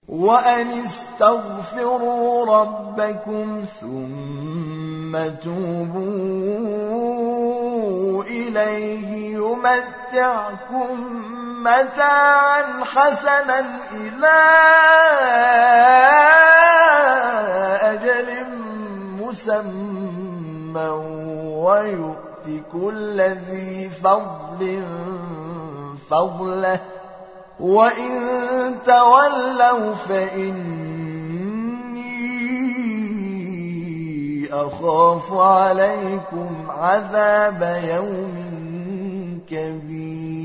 وأن استغفروا ربكم ثم توبوا إليه يمتعكم متاعا حسنا إلى أجل مسمى ويؤت كل ذي فضل فضله وإن تولوا فإني أخاف عليكم عذاب يوم كبير.